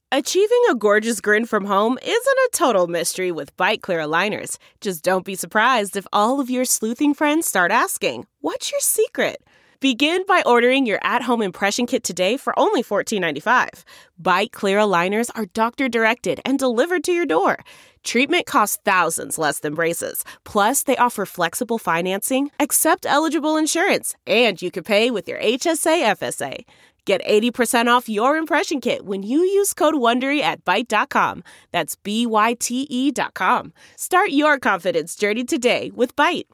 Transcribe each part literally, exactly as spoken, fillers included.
Achieving a gorgeous grin from home isn't a total mystery with Byte Clear aligners. Just don't be surprised if all of your sleuthing friends start asking, "What's your secret?" Begin by ordering your at-home impression kit today for only fourteen ninety-five. Byte Clear aligners are doctor-directed and delivered to your door. Treatment costs thousands less than braces. Plus, they offer flexible financing, accept eligible insurance, and you can pay with your H S A F S A. Get eighty percent off your impression kit when you use code WONDERY at byte dot com. That's B Y T E dot com. Start your confidence journey today with Byte.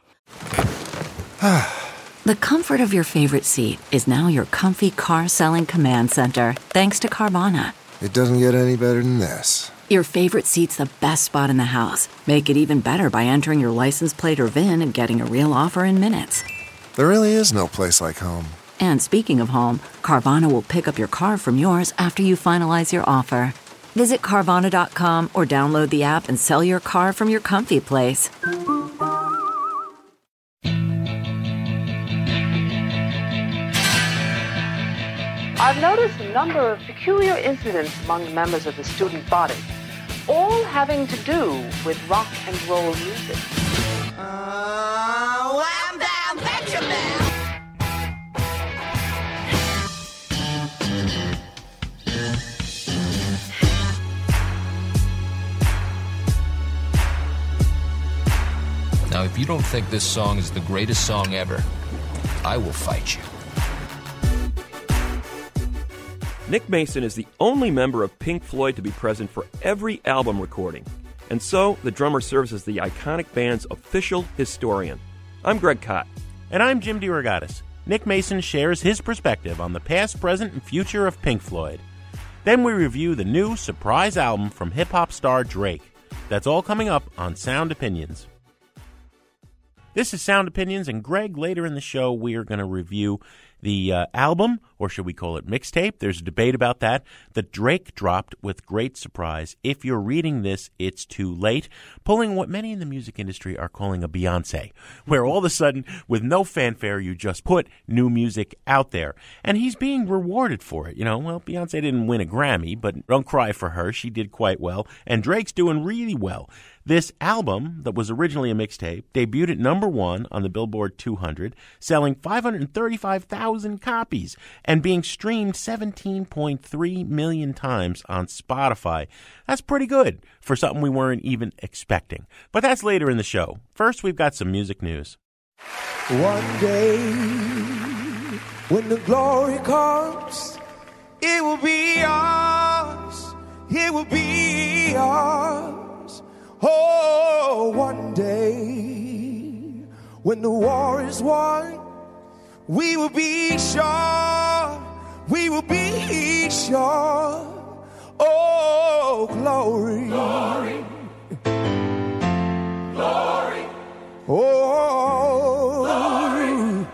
The comfort of your favorite seat is now your comfy car-selling command center, thanks to Carvana. It doesn't get any better than this. Your favorite seat's the best spot in the house. Make it even better by entering your license plate or V I N and getting a real offer in minutes. There really is no place like home. And speaking of home, Carvana will pick up your car from yours after you finalize your offer. Visit Carvana dot com or download the app and sell your car from your comfy place. I've noticed a number of peculiar incidents among the members of the student body, all having to do with rock and roll music. Uh, wham bam, betcha bam. Now, if you don't think this song is the greatest song ever, I will fight you. Nick Mason is the only member of Pink Floyd to be present for every album recording, and so the drummer serves as the iconic band's official historian. I'm Greg Kot. And I'm Jim DeRogatis. Nick Mason shares his perspective on the past, present, and future of Pink Floyd. Then we review the new surprise album from hip-hop star Drake. That's all coming up on Sound Opinions. This is Sound Opinions, and Greg, later in the show, we are going to review the uh, album, or should we call it mixtape? There's a debate about that, that Drake dropped with great surprise. If you're reading this, it's too late, pulling what many in the music industry are calling a Beyonce, where all of a sudden, with no fanfare, you just put new music out there. And he's being rewarded for it. You know, well, Beyonce didn't win a Grammy, but don't cry for her. She did quite well. And Drake's doing really well. This album, that was originally a mixtape, debuted at number one on the Billboard two hundred, selling five hundred thirty-five thousand copies and being streamed seventeen point three million times on Spotify. That's pretty good for something we weren't even expecting. But that's later in the show. First, we've got some music news. One day, when the glory comes, it will be ours. It will be ours. Oh, one day, when the war is won, we will be sure, we will be sure. Oh, glory. Glory. Glory. Oh, glory.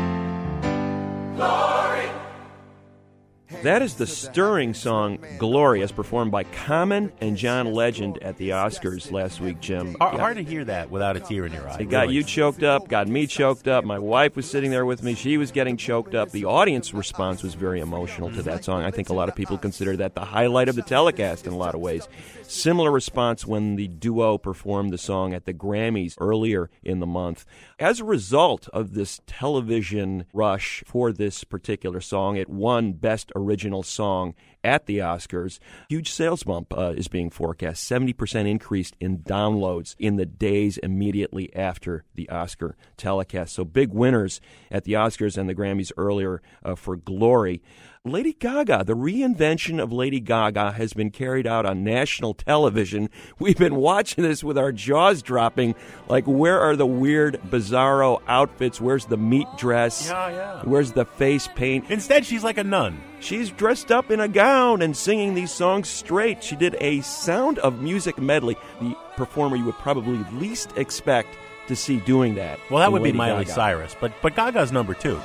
Glory. That is the stirring song Glory, as performed by Common and John Legend at the Oscars last week, Jim. Hard, hard to hear that without a tear in your eye. It got really. you choked up, got me choked up. My wife was sitting there with me. She was getting choked up. The audience response was very emotional to that song. I think a lot of people consider that the highlight of the telecast in a lot of ways. Similar response when the duo performed the song at the Grammys earlier in the month. As a result of this television rush for this particular song, it won Best Original Song at the Oscars. Huge sales bump uh, is being forecast, seventy percent increase in downloads in the days immediately after the Oscar telecast. So big winners at the Oscars and the Grammys earlier uh, for Glory. Lady Gaga, the reinvention of Lady Gaga has been carried out on national television. We've been watching this with our jaws dropping, like where are the weird, bizarro outfits? Where's the meat dress? Yeah, yeah. Where's the face paint? Instead, she's like a nun. She's dressed up in a gown and singing these songs straight. She did a Sound of Music medley, the performer you would probably least expect to see doing that. Well, that would Lady be Miley Gaga. Cyrus, but but Gaga's number two.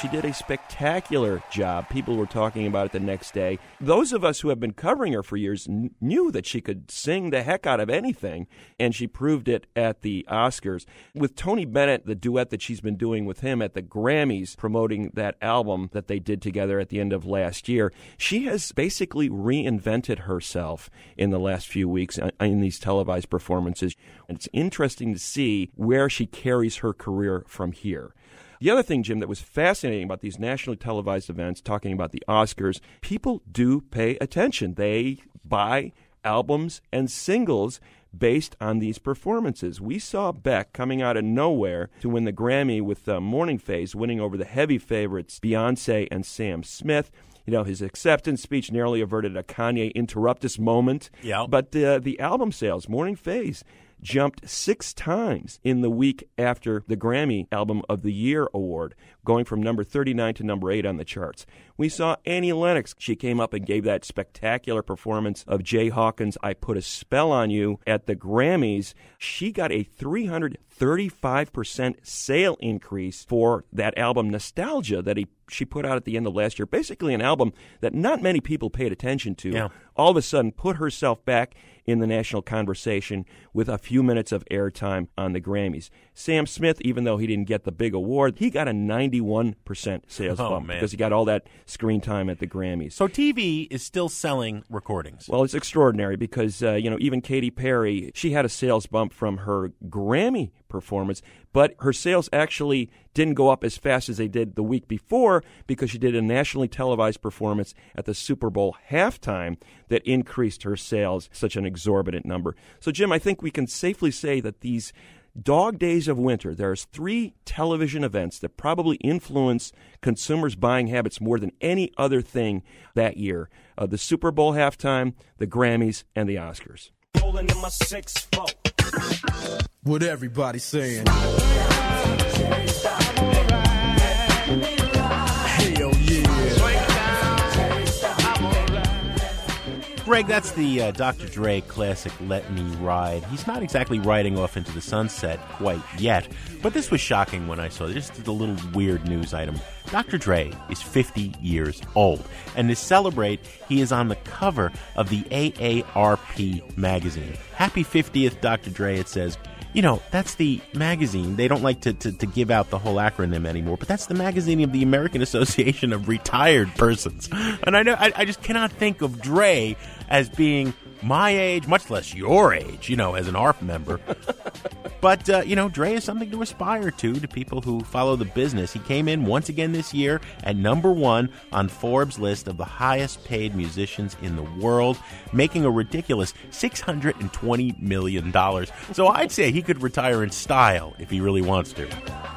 she did a spectacular job. People were talking about it the next day. Those of us who have been covering her for years n- knew that she could sing the heck out of anything, and she proved it at the Oscars. With Tony Bennett, the duet that she's been doing with him at the Grammys, promoting that album that they did together at the end of last year, she has basically reinvented herself in the last few weeks in these televised performances. And it's interesting to see where she carries her career from here. The other thing, Jim, that was fascinating about these nationally televised events, talking about the Oscars, people do pay attention. They buy albums and singles based on these performances. We saw Beck coming out of nowhere to win the Grammy with uh, Morning Phase, winning over the heavy favorites Beyonce and Sam Smith. You know, his acceptance speech nearly averted a Kanye interruptus moment. Yeah. But uh, the album sales, Morning Phase, jumped six times in the week after the Grammy Album of the Year award, going from number thirty-nine to number eight on the charts. We saw Annie Lennox. She came up and gave that spectacular performance of Jay Hawkins' I Put a Spell on You at the Grammys. She got a three hundred thirty-five percent sale increase for that album Nostalgia that he she put out at the end of last year. Basically an album that not many people paid attention to. Yeah. All of a sudden put herself back in the national conversation with a few minutes of airtime on the Grammys. Sam Smith, even though he didn't get the big award, he got a ninety-one percent sales Oh, bump man. because he got all that screen time at the Grammys. So T V is still selling recordings. Well, it's extraordinary because, uh, you know, even Katy Perry, she had a sales bump from her Grammy performance, but her sales actually didn't go up as fast as they did the week before because she did a nationally televised performance at the Super Bowl halftime that increased her sales such an exorbitant number. So, Jim, I think we can safely say that these dog days of winter, there's three television events that probably influence consumers' buying habits more than any other thing that year. Uh, the Super Bowl halftime, the Grammys, and the Oscars. Rolling in my six four. What everybody saying? Hell yeah. Greg, that's the uh, Doctor Dre classic Let Me Ride. He's not exactly riding off into the sunset quite yet, but this was shocking when I saw it. Just a little weird news item. Doctor Dre is fifty years old, and to celebrate, he is on the cover of the A A R P magazine. Happy fiftieth, Doctor Dre, it says. You know, that's the magazine. They don't like to, to, to give out the whole acronym anymore, but that's the magazine of the American Association of Retired Persons. And I know I, I just cannot think of Dre as being my age, much less your age, you know, as an A R P member. But, uh, you know, Dre is something to aspire to, to people who follow the business. He came in once again this year at number one on Forbes' list of the highest paid musicians in the world, making a ridiculous six hundred twenty million dollars. So I'd say he could retire in style if he really wants to.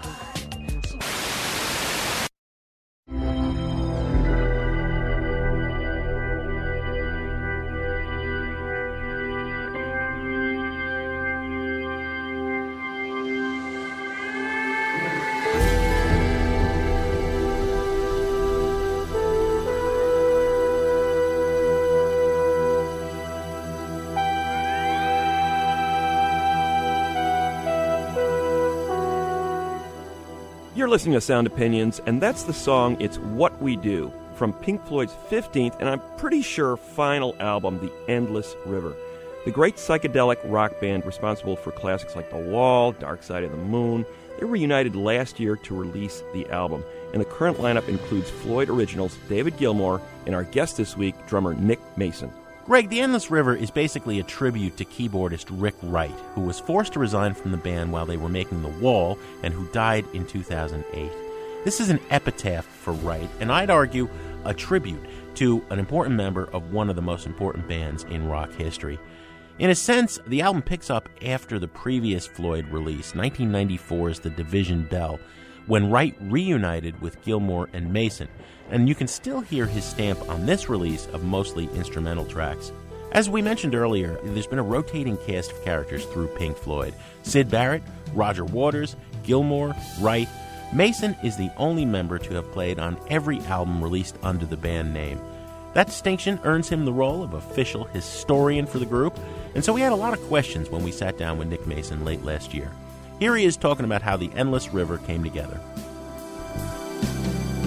You're listening to Sound Opinions, and that's the song It's What We Do from Pink Floyd's fifteenth, and I'm pretty sure final album, The Endless River. The great psychedelic rock band responsible for classics like The Wall, Dark Side of the Moon, they reunited last year to release the album. And the current lineup includes Floyd originals David Gilmour and our guest this week, drummer Nick Mason. Greg, The Endless River is basically a tribute to keyboardist Rick Wright, who was forced to resign from the band while they were making The Wall and who died in two thousand eight. This is an epitaph for Wright, and I'd argue a tribute to an important member of one of the most important bands in rock history. In a sense, the album picks up after the previous Floyd release, nineteen ninety-four's The Division Bell, when Wright reunited with Gilmour and Mason, and you can still hear his stamp on this release of mostly instrumental tracks. As we mentioned earlier, there's been a rotating cast of characters through Pink Floyd. Syd Barrett, Roger Waters, Gilmour, Wright. Mason is the only member to have played on every album released under the band name. That distinction earns him the role of official historian for the group, and so we had a lot of questions when we sat down with Nick Mason late last year. Here he is talking about how The Endless River came together.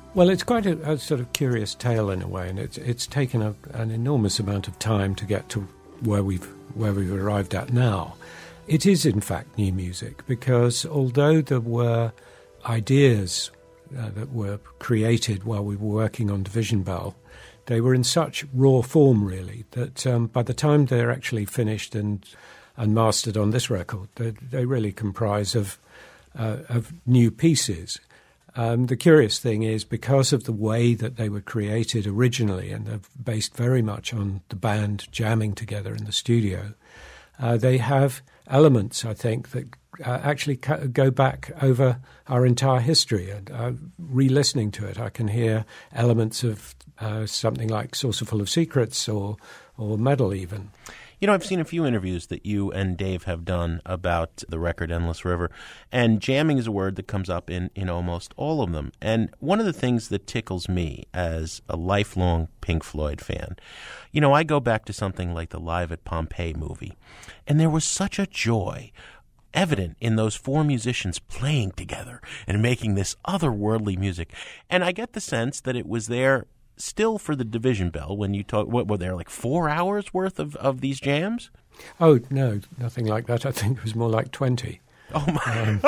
Well, it's quite a, a sort of curious tale in a way, and it's it's taken a, an enormous amount of time to get to where we've where we've arrived at now. It is, in fact, new music, because although there were ideas uh, that were created while we were working on Division Bell, they were in such raw form, really, that um, by the time they're actually finished and and mastered on this record, they, they really comprise of uh, of new pieces. Um, the curious thing is, because of the way that they were created originally, and they're based very much on the band jamming together in the studio, uh, they have elements, I think, that uh, actually ca- go back over our entire history. And uh, re-listening to it, I can hear elements of uh, something like Saucerful of Secrets or, or Metal even. You know, I've seen a few interviews that you and Dave have done about the record Endless River, and jamming is a word that comes up in, in almost all of them. And one of the things that tickles me as a lifelong Pink Floyd fan, you know, I go back to something like the Live at Pompeii movie, and there was such a joy evident in those four musicians playing together and making this otherworldly music. And I get the sense that it was there still for the Division Bell when you talk. What were there, like four hours worth of, of these jams? Oh no, nothing like that. I think it was more like twenty. Oh my!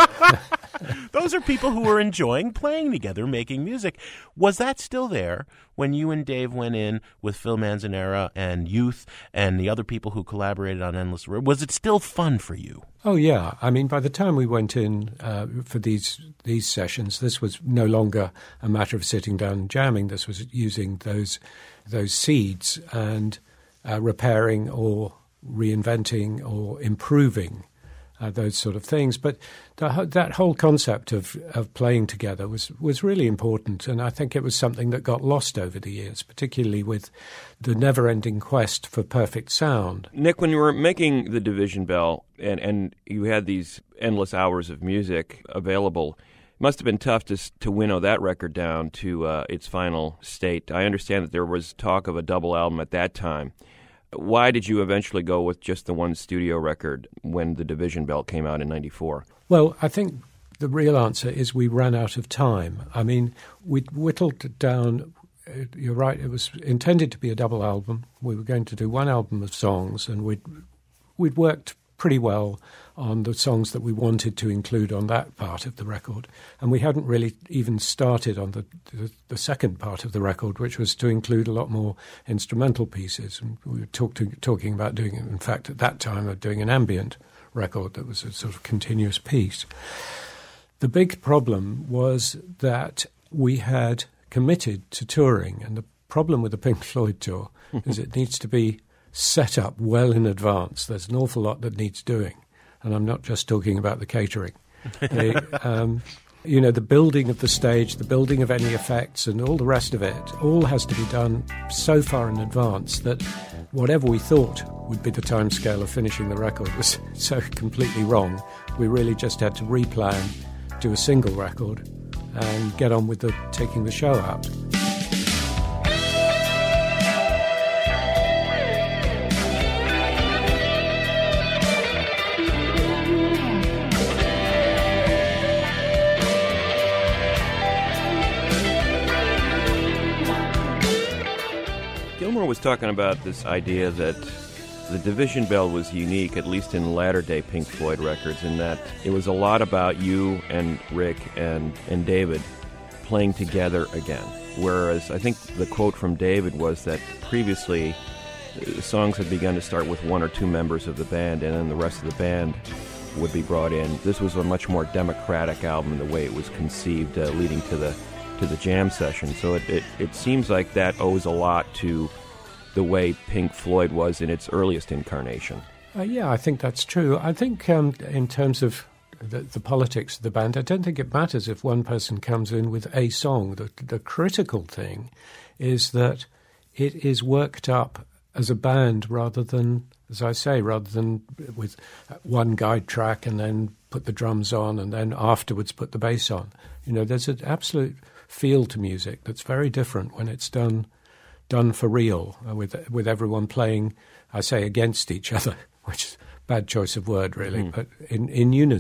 Um. Those are people who were enjoying playing together, making music. Was that still there when you and Dave went in with Phil Manzanera and Youth and the other people who collaborated on Endless River? Was it still fun for you? Oh yeah. I mean, by the time we went in uh, for these these sessions, this was no longer a matter of sitting down and jamming. This was using those those seeds and uh, repairing or reinventing or improving Uh, those sort of things. But the, that whole concept of, of playing together was, was really important, and I think it was something that got lost over the years, particularly with the never-ending quest for perfect sound. Nick, when you were making the Division Bell and, and you had these endless hours of music available, it must have been tough to, to winnow that record down to uh, its final state. I understand that there was talk of a double album at that time. Why did you eventually go with just the one studio record when the Division Bell came out in ninety-four? Well, I think the real answer is we ran out of time. I mean, we'd whittled it down. You're right, it was intended to be a double album. We were going to do one album of songs, and we'd, we'd worked pretty well on the songs that we wanted to include on that part of the record. And we hadn't really even started on the, the, the second part of the record, which was to include a lot more instrumental pieces. And we were talk to, talking about doing, in fact, at that time, of doing an ambient record that was a sort of continuous piece. The big problem was that we had committed to touring, and the problem with the Pink Floyd tour is it needs to be set up well in advance. There's an awful lot that needs doing, and I'm not just talking about the catering. the, um, you know, the building of the stage, the building of any effects, and all the rest of it, all has to be done so far in advance that whatever we thought would be the timescale of finishing the record was so completely wrong. We really just had to replan, do a single record, and get on with the taking the show out. Gilmour was talking about this idea that the Division Bell was unique, at least in latter-day Pink Floyd records, in that it was a lot about you and Rick and, and David playing together again. Whereas I think the quote from David was that previously the songs had begun to start with one or two members of the band, and then the rest of the band would be brought in. This was a much more democratic album in the way it was conceived, uh, leading to the to the jam session. So it, it, it seems like that owes a lot to the way Pink Floyd was in its earliest incarnation. Uh, yeah, I think that's true. I think um, in terms of the, the politics of the band, I don't think it matters if one person comes in with a song. The, the critical thing is that it is worked up as a band rather than, as I say, rather than with one guide track and then put the drums on and then afterwards put the bass on. You know, there's an absolute feel to music that's very different when it's done done for real, uh, with with everyone playing, I say, against each other, which is a bad choice of word, really, mm. but in, in unison.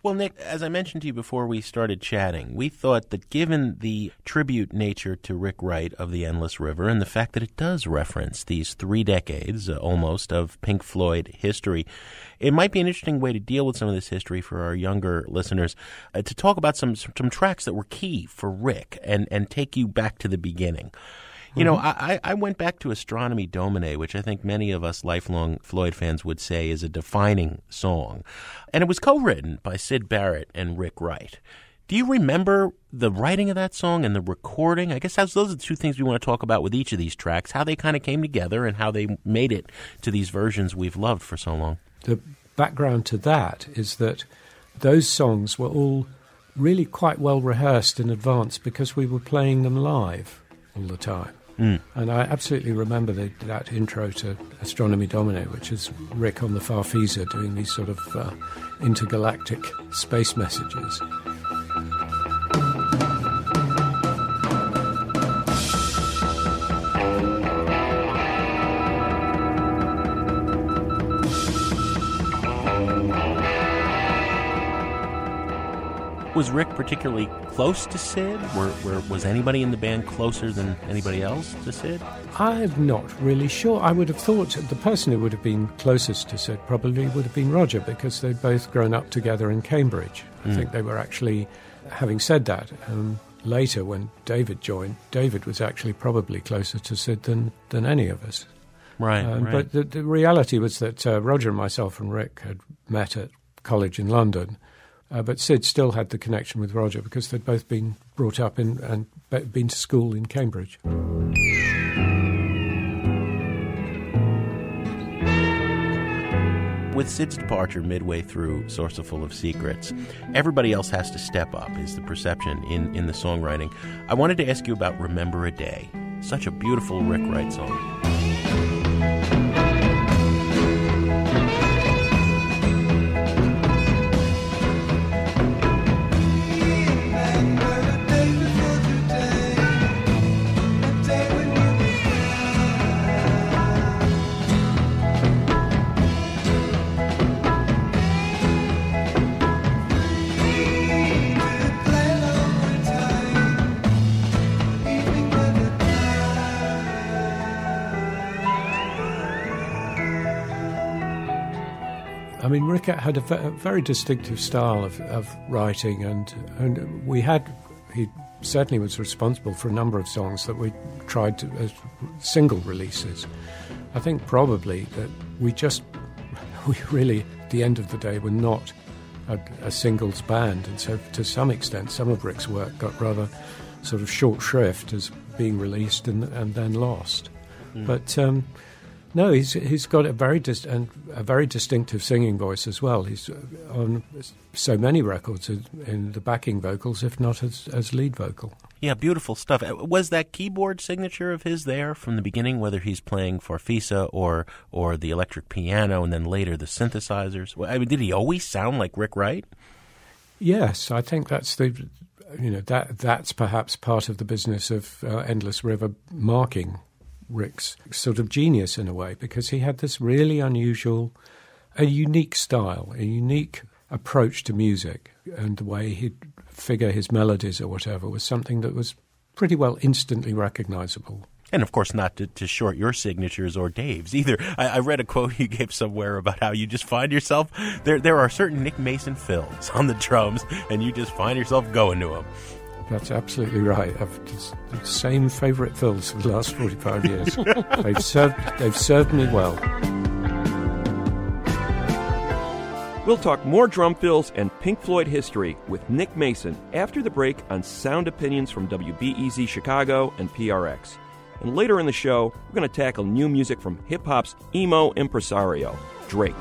Well, Nick, as I mentioned to you before we started chatting, we thought that given the tribute nature to Rick Wright of The Endless River and the fact that it does reference these three decades uh, almost of Pink Floyd history, it might be an interesting way to deal with some of this history for our younger listeners, uh, to talk about some some tracks that were key for Rick and, and take you back to the beginning. You know, I, I went back to Astronomy Domine, which I think many of us lifelong Floyd fans would say is a defining song. And it was co-written by Syd Barrett and Rick Wright. Do you remember the writing of that song and the recording? I guess those are the two things we want to talk about with each of these tracks, how they kind of came together and how they made it to these versions we've loved for so long. The background to that is that those songs were all really quite well rehearsed in advance because we were playing them live all the time. Mm. And I absolutely remember the, that intro to Astronomy Domine, which is Rick on the Farfisa doing these sort of uh, intergalactic space messages. Was Rick particularly close to Syd? Were, were, was anybody in the band closer than anybody else to Syd? I'm not really sure. I would have thought the person who would have been closest to Syd probably would have been Roger, because they'd both grown up together in Cambridge. I mm. think they were actually, having said that, um, later when David joined, David was actually probably closer to Syd than, than any of us. Right, um, right. But the, the reality was that uh, Roger and myself and Rick had met at college in London. Uh, but Syd still had the connection with Roger because they'd both been brought up in and been to school in Cambridge. With Syd's departure midway through Saucerful of Secrets, everybody else has to step up, is the perception in, in the songwriting. I wanted to ask you about Remember a Day, such a beautiful Rick Wright song. I mean, Rick had a, v- a very distinctive style of, of writing, and, and we had, he certainly was responsible for a number of songs that we tried to, as single releases. I think probably that we just, we really, at the end of the day, were not a, a singles band, and so to some extent, some of Rick's work got rather sort of short shrift as being released and, and then lost. Mm. But um, no, he's he's got a very dis- and a very distinctive singing voice as well. He's on so many records in the backing vocals, if not as, as lead vocal. Yeah, beautiful stuff. Was that keyboard signature of his there from the beginning, whether he's playing Farfisa or or the electric piano and then later the synthesizers? I mean, did he always sound like Rick Wright? Yes, I think that's the, you know, that that's perhaps part of the business of uh, Endless River marking Rick's sort of genius in a way, because he had this really unusual, a unique style, a unique approach to music, and the way he'd figure his melodies or whatever was something that was pretty well instantly recognizable. And, of course, not to, to short your signatures or Dave's either. I, I read a quote you gave somewhere about how you just find yourself, there there are certain Nick Mason fills on the drums, and you just find yourself going to them. That's absolutely right. I've just, the same favourite fills for the last forty-five years. they've served they've served me well. We'll talk more drum fills and Pink Floyd history with Nick Mason after the break on Sound Opinions from W B E Z Chicago and P R X. And later in the show, we're going to tackle new music from hip-hop's emo impresario, Drake.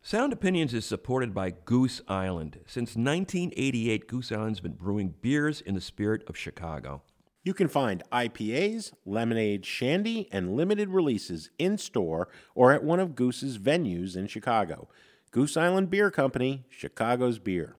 Sound Opinions is supported by Goose Island. Since nineteen eighty-eight, Goose Island's been brewing beers in the spirit of Chicago. You can find I P As, lemonade, shandy, and limited releases in-store or at one of Goose's venues in Chicago. Goose Island Beer Company, Chicago's beer.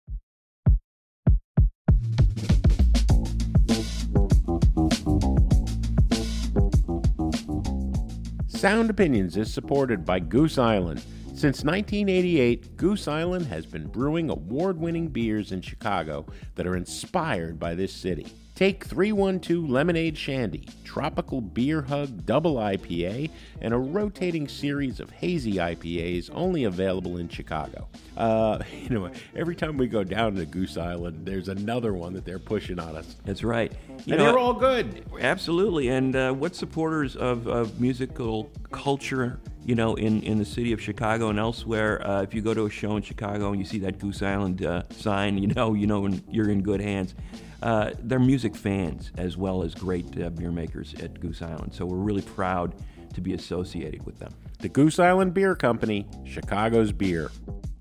Sound Opinions is supported by Goose Island. Since nineteen eighty-eight, Goose Island has been brewing award-winning beers in Chicago that are inspired by this city. Take three one two Lemonade Shandy, Tropical Beer Hug Double I P A, and a rotating series of hazy I P As only available in Chicago. Uh, you know, every time we go down to Goose Island, there's another one that they're pushing on us. That's right. You and know, they're all good. Absolutely. And uh, what supporters of, of musical culture, you know, in, in the city of Chicago and elsewhere, uh, if you go to a show in Chicago and you see that Goose Island uh, sign, you know, you know you're in good hands. Uh, they're music fans as well as great uh, beer makers at Goose Island. So we're really proud to be associated with them. The Goose Island Beer Company, Chicago's beer.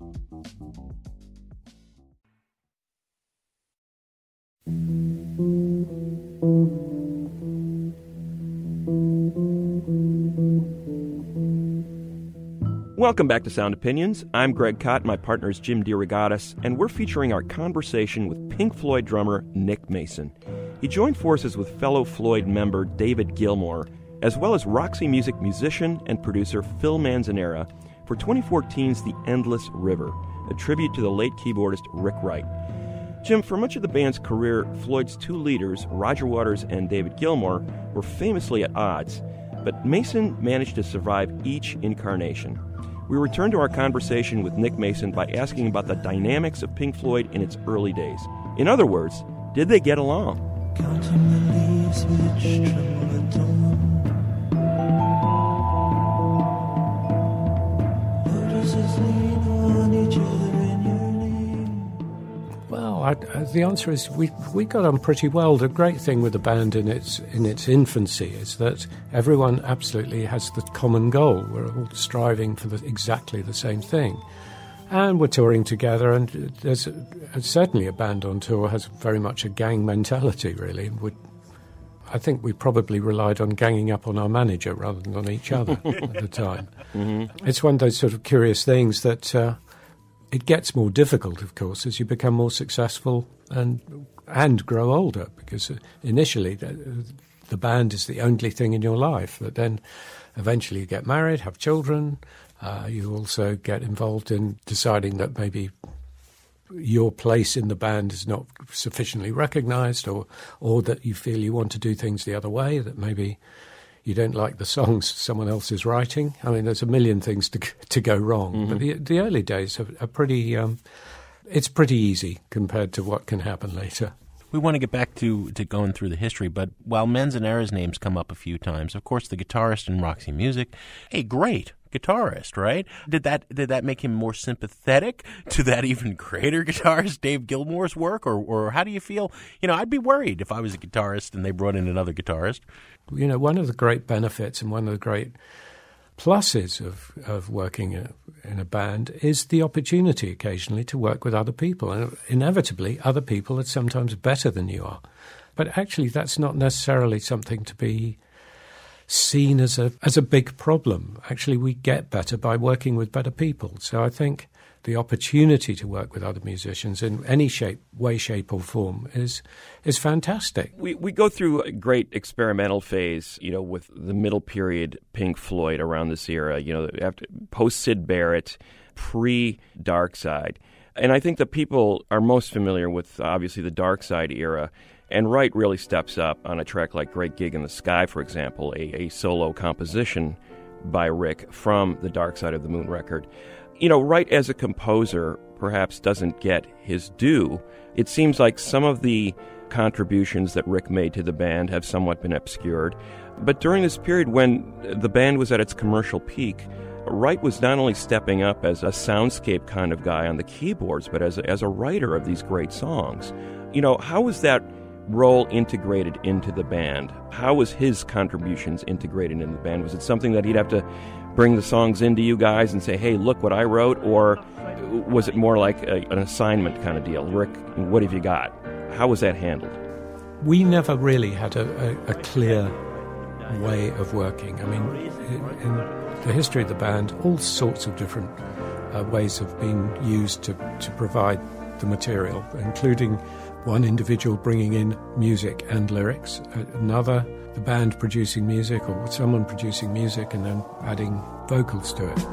Welcome back to Sound Opinions. I'm Greg Cott, my partner is Jim DeRogatis, and we're featuring our conversation with Pink Floyd drummer Nick Mason. He joined forces with fellow Floyd member David Gilmour, as well as Roxy Music musician and producer Phil Manzanera, for twenty fourteen's The Endless River, a tribute to the late keyboardist Rick Wright. Jim, for much of the band's career, Floyd's two leaders, Roger Waters and David Gilmour, were famously at odds, but Mason managed to survive each incarnation. We return to our conversation with Nick Mason by asking about the dynamics of Pink Floyd in its early days. In other words, did they get along? Counting the leaves which tremble at dawn. Lotuses lean on each other in your name. Well, I, uh, the answer is we we got on pretty well. The great thing with the band in its in its infancy is that everyone absolutely has the common goal. We're all striving for the, exactly the same thing. And we're touring together, and there's a, certainly a band on tour has very much a gang mentality, really. We, I think we probably relied on ganging up on our manager rather than on each other at the time. Mm-hmm. It's one of those sort of curious things that uh, it gets more difficult, of course, as you become more successful and and grow older, because initially the, the band is the only thing in your life, but then eventually you get married, have children. Uh, you also get involved in deciding that maybe your place in the band is not sufficiently recognized, or or that you feel you want to do things the other way, that maybe you don't like the songs someone else is writing. I mean, there's a million things to to go wrong. Mm-hmm. But the, the early days are, are pretty, um, it's pretty easy compared to what can happen later. We want to get back to, to going through the history, but while Manzanera's name's come up a few times, of course, the guitarist in Roxy Music, a great guitarist, right? Did that did that make him more sympathetic to that even greater guitarist, Dave Gilmour's work, or or how do you feel? You know, I'd be worried if I was a guitarist and they brought in another guitarist. You know, one of the great benefits and one of the great pluses of, of working in a, in a band is the opportunity occasionally to work with other people. And inevitably, other people are sometimes better than you are. But actually, that's not necessarily something to be seen as a as a big problem. Actually, we get better by working with better people. So I think the opportunity to work with other musicians in any shape, way, shape, or form is is fantastic. We we go through a great experimental phase, you know, with the middle period Pink Floyd around this era, you know, after post Syd Barrett, pre Dark Side. And I think that people are most familiar with, obviously, the Dark Side era. And Wright really steps up on a track like Great Gig in the Sky, for example, a, a solo composition by Rick from the Dark Side of the Moon record. You know, Wright as a composer perhaps doesn't get his due. It seems like some of the contributions that Rick made to the band have somewhat been obscured. But during this period when the band was at its commercial peak, Wright was not only stepping up as a soundscape kind of guy on the keyboards, but as a, as a writer of these great songs. You know, how was that role integrated into the band? How was his contributions integrated into the band? Was it something that he'd have to bring the songs into you guys and say, hey, look what I wrote? Or was it more like a, an assignment kind of deal? Rick, what have you got? How was that handled? We never really had a, a, a clear way of working. I mean, in, in the history of the band, all sorts of different uh, ways have been used to, to provide the material, including one individual bringing in music and lyrics, another, the band producing music, or someone producing music and then adding vocals to it.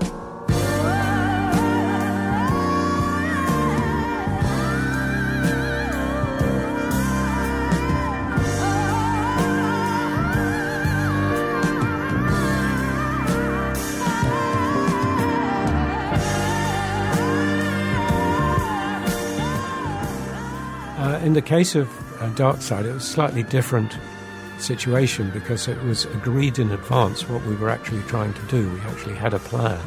In the case of uh, Dark Side, it was a slightly different situation because it was agreed in advance what we were actually trying to do. We actually had a plan,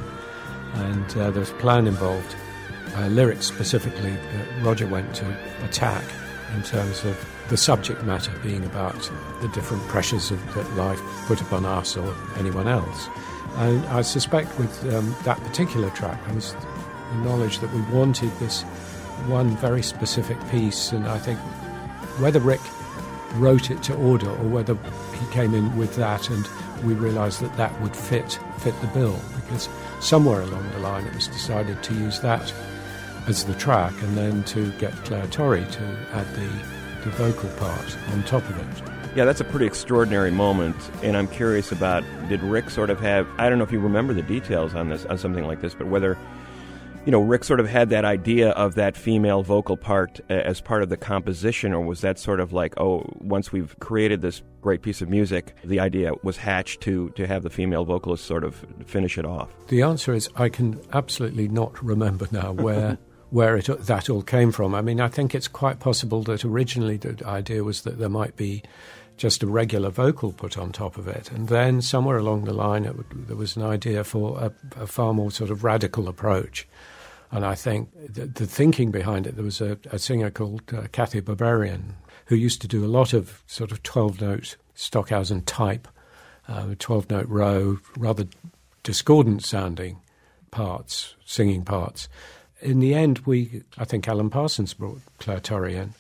and uh, there was a plan involved. Uh, lyrics specifically that Roger went to attack in terms of the subject matter being about the different pressures of, that life put upon us or anyone else. And I suspect with um, that particular track, there was the knowledge that we wanted this one very specific piece, and I think whether Rick wrote it to order or whether he came in with that and we realised that that would fit fit the bill, because somewhere along the line it was decided to use that as the track and then to get Claire Torrey to add the, the vocal part on top of it. Yeah, that's a pretty extraordinary moment, and I'm curious about, did Rick sort of have, I don't know if you remember the details on this, on something like this, but whether, you know, Rick sort of had that idea of that female vocal part as part of the composition, or was that sort of like, oh, once we've created this great piece of music, the idea was hatched to, to have the female vocalist sort of finish it off? The answer is I can absolutely not remember now where where it, that all came from. I mean, I think it's quite possible that originally the idea was that there might be just a regular vocal put on top of it, and then somewhere along the line it would, there was an idea for a, a far more sort of radical approach. And I think the, the thinking behind it, there was a, a singer called uh, Kathy Barbarian who used to do a lot of sort of twelve-note Stockhausen type, uh, twelve-note row, rather discordant-sounding parts, singing parts. In the end, we, I think Alan Parsons brought Claire Torrey in,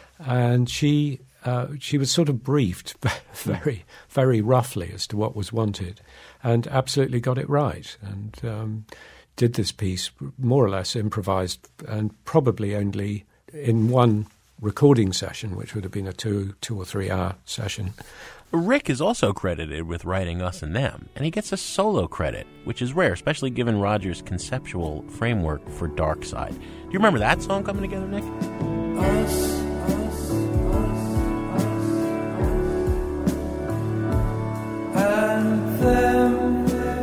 and she uh, she was sort of briefed very, very roughly as to what was wanted, and absolutely got it right. And um, did this piece more or less improvised, and probably only in one recording session, which would have been a two two or three hour session. Rick is also credited with writing Us and Them, and he gets a solo credit, which is rare, especially given Roger's conceptual framework for Dark Side. Do you remember that song coming together, Nick? Us, us, us, us, and them.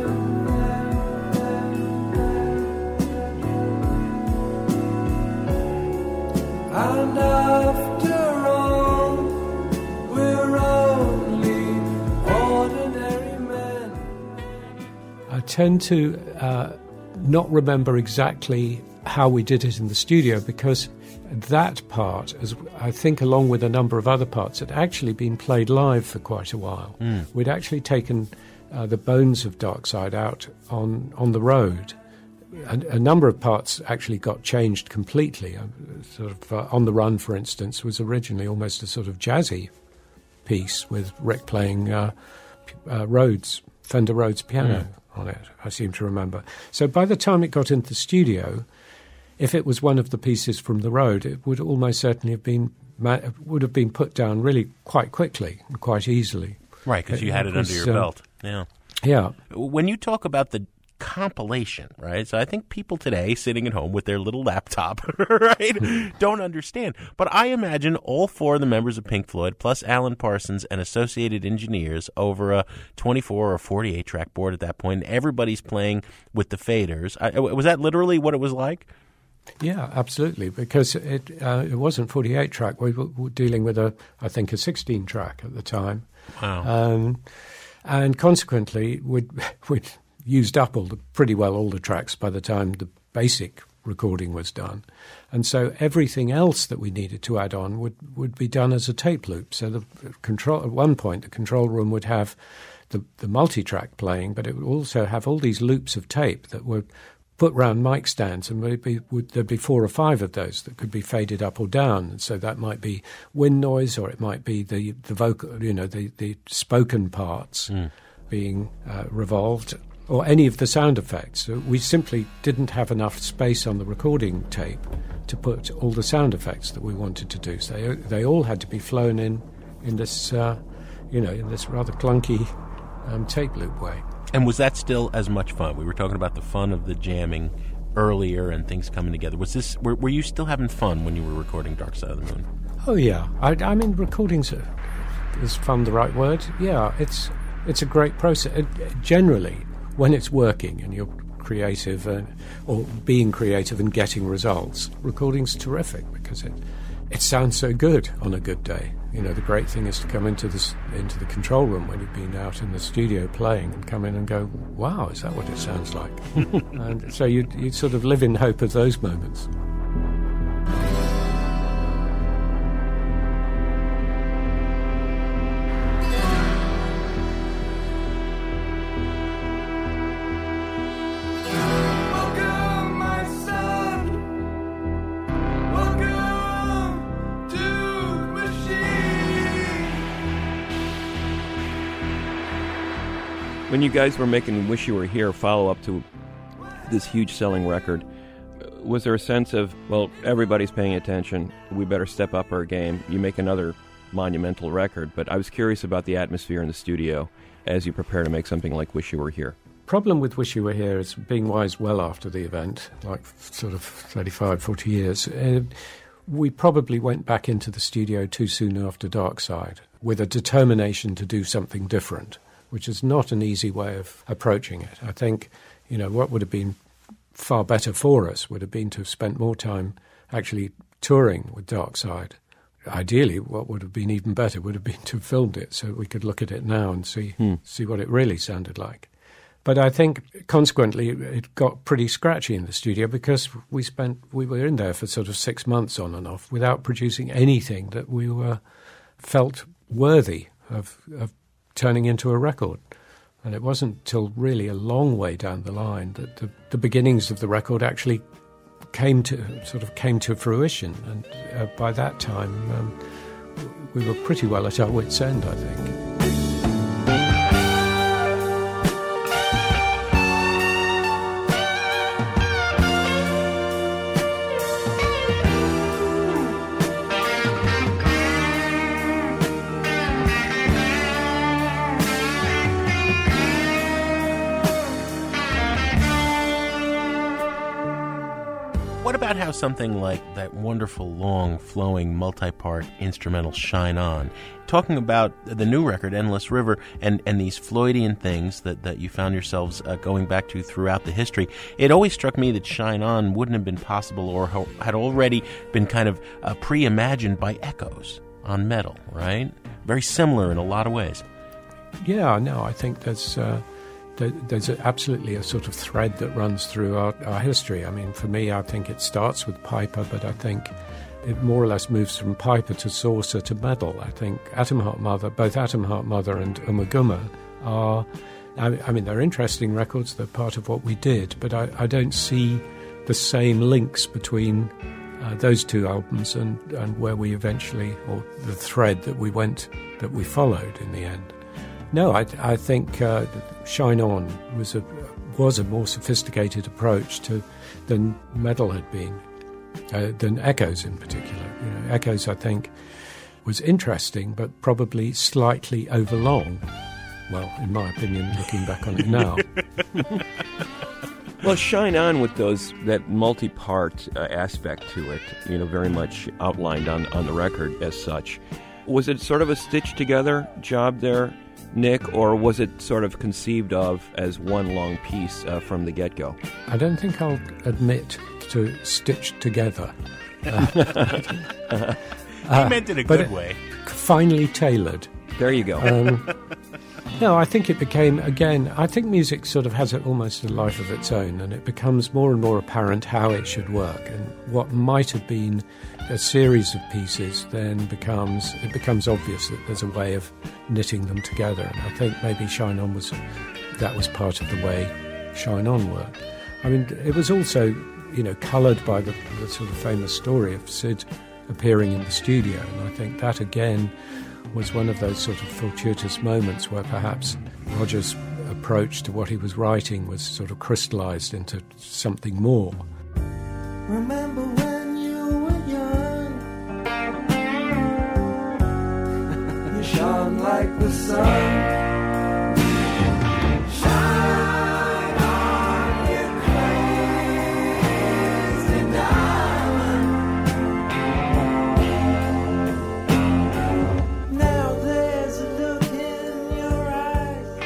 And after all, we're only ordinary men. I tend to uh, not remember exactly how we did it in the studio, because that part, as I think along with a number of other parts, had actually been played live for quite a while. Mm. We'd actually taken uh, the bones of Dark Side out on, on the road. A, a number of parts actually got changed completely. Uh, sort of uh, On the Run, for instance, was originally almost a sort of jazzy piece with Rick playing uh, uh, Rhodes, Fender Rhodes piano mm. on it, I seem to remember. So by the time it got into the studio, if it was one of the pieces from the road, it would almost certainly have been ma- would have been put down really quite quickly and quite easily. Right, because you had it, it was, under your um, belt. Yeah. Yeah. When you talk about the compilation, right? So I think people today sitting at home with their little laptop, right, don't understand. But I imagine all four of the members of Pink Floyd, plus Alan Parsons and associated engineers, over a twenty-four or forty-eight track board at that point. Everybody's playing with the faders. I, was that literally what it was like? Yeah, absolutely, because it uh, it wasn't forty-eight track. We were dealing with, a, I think, a sixteen track at the time. Wow. Um, and consequently, we'd, we'd used up all the, pretty well all the tracks by the time the basic recording was done. And so everything else that we needed to add on would, would be done as a tape loop. So the control, at one point, the control room would have the, the multi-track playing, but it would also have all these loops of tape that were put round mic stands, and maybe would, there'd be four or five of those that could be faded up or down. And so that might be wind noise, or it might be the, the vocal, you know, the, the spoken parts mm. being uh, revolved, or any of the sound effects. So we simply didn't have enough space on the recording tape to put all the sound effects that we wanted to do. So they, they all had to be flown in in this, uh, you know, in this rather clunky um, tape loop way. And was that still as much fun? We were talking about the fun of the jamming earlier and things coming together. Was this? Were, were you still having fun when you were recording Dark Side of the Moon? Oh yeah, I, I mean, recording's a, is fun the right word? Yeah, it's it's a great process. It, generally, when it's working and you're creative and, or being creative and getting results, recording's terrific because it it sounds so good on a good day. You know, the great thing is to come into this into the control room when you've been out in the studio playing and come in and go, wow, is that what it sounds like? And so you you sort of live in hope of those moments. When you guys were making Wish You Were Here follow-up to this huge selling record, was there a sense of, well, everybody's paying attention, we better step up our game, you make another monumental record, but I was curious about the atmosphere in the studio as you prepare to make something like Wish You Were Here. Problem with Wish You Were Here is being wise well after the event, like sort of thirty-five, forty years. Uh, we probably went back into the studio too soon after Dark Side with a determination to do something different, which is not an easy way of approaching it. I think, you know, what would have been far better for us would have been to have spent more time actually touring with Dark Side. Ideally, what would have been even better would have been to have filmed it so we could look at it now and see hmm. see what it really sounded like. But I think, consequently, it got pretty scratchy in the studio because we spent we were in there for sort of six months on and off without producing anything that we were felt worthy of, of turning into a record. And it wasn't till really a long way down the line that the, the beginnings of the record actually came to sort of came to fruition. And uh, by that time, um, we were pretty well at our wits' end, I think. What about how something like that wonderful, long, flowing, multi-part instrumental Shine On, talking about the new record, Endless River, and, and these Floydian things that, that you found yourselves uh, going back to throughout the history, it always struck me that Shine On wouldn't have been possible or ho- had already been kind of uh, pre-imagined by Echoes on Metal, right? Very similar in a lot of ways. Yeah, no, I think there's... Uh There's absolutely a sort of thread that runs through our, our history. I mean, for me, I think it starts with Piper, but I think it more or less moves from Piper to Saucer to Metal. I think Atom Heart Mother, both Atom Heart Mother and Ummagumma are, I, I mean, they're interesting records. They're part of what we did, but I, I don't see the same links between uh, those two albums and, and where we eventually, or the thread that we went, that we followed in the end. No, I, I think uh, Shine On was a was a more sophisticated approach to than Metal had been, uh, than Echoes in particular. You know, Echoes, I think, was interesting, but probably slightly overlong. Well, in my opinion, looking back on it now. Well, Shine On with those that multi-part uh, aspect to it, you know, very much outlined on on the record as such. Was it sort of a stitched together job there, Nick, or was it sort of conceived of as one long piece uh, from the get-go? I don't think I'll admit to stitched together. Uh, he meant it a good way. Finely tailored. There you go. Um, No, I think it became, again, I think music sort of has a, almost a life of its own, and it becomes more and more apparent how it should work. And what might have been a series of pieces then becomes, it becomes obvious that there's a way of knitting them together. And I think maybe Shine On was, that was part of the way Shine On worked. I mean, it was also, you know, coloured by the, the sort of famous story of Sid appearing in the studio. And I think that, again, was one of those sort of fortuitous moments where perhaps Roger's approach to what he was writing was sort of crystallised into something more. Remember when you were young? You shone like the sun. Shine on, you crazy diamond. Now there's a look in your eyes.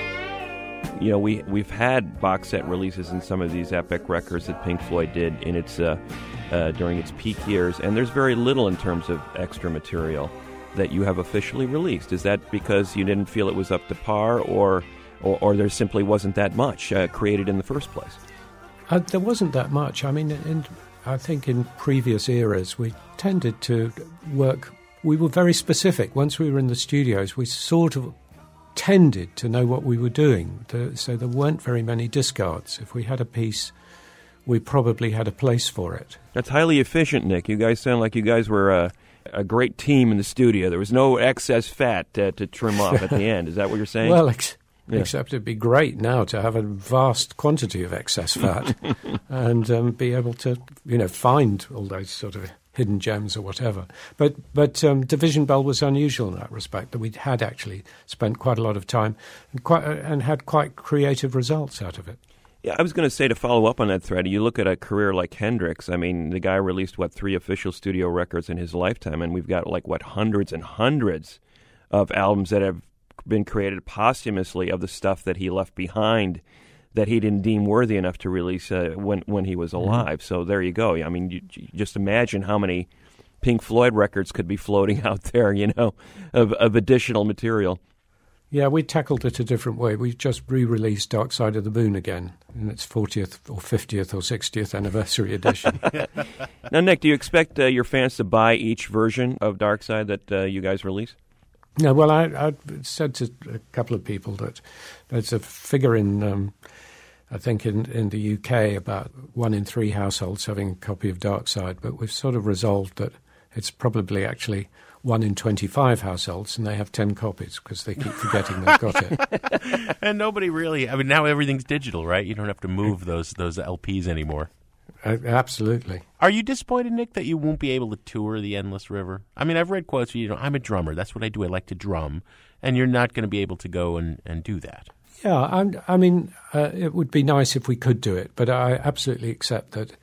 You know, we, we've had box set releases in some of these epic records that Pink Floyd did in its uh, uh, during its peak years, and there's very little in terms of extra material that you have officially released. Is that because you didn't feel it was up to par, or or, or there simply wasn't that much uh, created in the first place? Uh, there wasn't that much. I mean, in, I think in previous eras we tended to work, we were very specific. Once we were in the studios, we sort of tended to know what we were doing, so there weren't very many discards. If we had a piece, we probably had a place for it. That's highly efficient, Nick. You guys sound like you guys were uh, a great team in the studio. There was no excess fat uh, to trim off at the end. Is that what you're saying? Well, ex- yeah. except it'd be great now to have a vast quantity of excess fat and um, be able to, you know, find all those sort of hidden gems or whatever. But but um, Division Bell was unusual in that respect, that we had actually spent quite a lot of time and, quite, uh, and had quite creative results out of it. Yeah, I was going to say, to follow up on that thread, you look at a career like Hendrix. I mean, the guy released, what, three official studio records in his lifetime, and we've got, like, what, hundreds and hundreds of albums that have been created posthumously of the stuff that he left behind that he didn't deem worthy enough to release uh, when when he was alive. Mm-hmm. So there you go. I mean, you, you just imagine how many Pink Floyd records could be floating out there, you know, of, of additional material. Yeah, we tackled it a different way. We just re-released Dark Side of the Moon again in its fortieth or fiftieth or sixtieth anniversary edition. Now, Nick, do you expect uh, your fans to buy each version of Dark Side that uh, you guys release? No, well, I, I said to a couple of people that there's a figure in, um, I think, in, in the U K about one in three households having a copy of Dark Side, but we've sort of resolved that it's probably actually one in twenty-five households, and they have ten copies because they keep forgetting they've got it. And nobody really, I mean, now everything's digital, right? You don't have to move those those L Ps anymore. Uh, absolutely. Are you disappointed, Nick, that you won't be able to tour the Endless River? I mean, I've read quotes where, you know, I'm a drummer. That's what I do. I like to drum. And you're not going to be able to go and, and do that. Yeah, I'm, I mean, uh, it would be nice if we could do it, but I absolutely accept that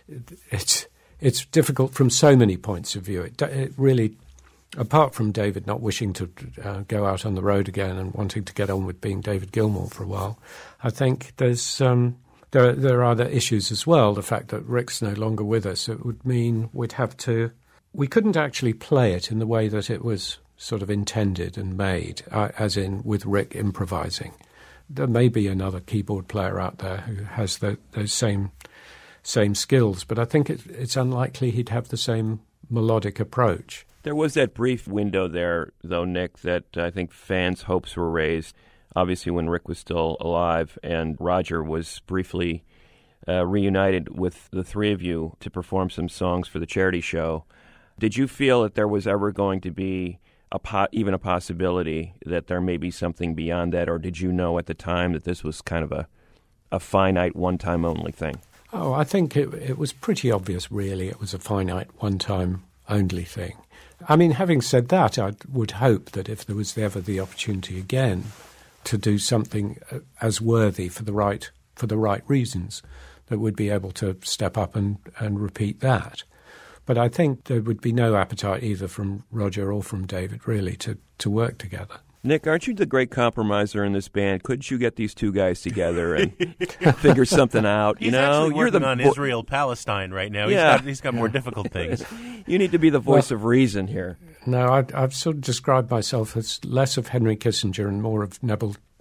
it's it's difficult from so many points of view. It, it really, apart from David not wishing to uh, go out on the road again and wanting to get on with being David Gilmour for a while, I think there's... Um, There, there are other issues as well. The fact that Rick's no longer with us, it would mean we'd have to... We couldn't actually play it in the way that it was sort of intended and made, uh, as in with Rick improvising. There may be another keyboard player out there who has the, those same same skills, but I think it, it's unlikely he'd have the same melodic approach. There was that brief window there, though, Nick, that I think fans' hopes were raised. Obviously, when Rick was still alive and Roger was briefly uh, reunited with the three of you to perform some songs for the charity show, did you feel that there was ever going to be a po- even a possibility that there may be something beyond that, or did you know at the time that this was kind of a, a finite, one-time only thing? Oh, I think it, it was pretty obvious, really. It was a finite, one-time only thing. I mean, having said that, I would hope that if there was ever the opportunity again to do something as worthy for the right for the right reasons, that would be able to step up and, and repeat that. But I think there would be no appetite either from Roger or from David, really, to, to work together. Nick, aren't you the great compromiser in this band? Couldn't you get these two guys together and figure something out? You he's know, actually you're working the on bo- Israel Palestine right now. Yeah. He's got, he's got more difficult things. You need to be the voice well, of reason here. No, I, I've sort of described myself as less of Henry Kissinger and more of Neville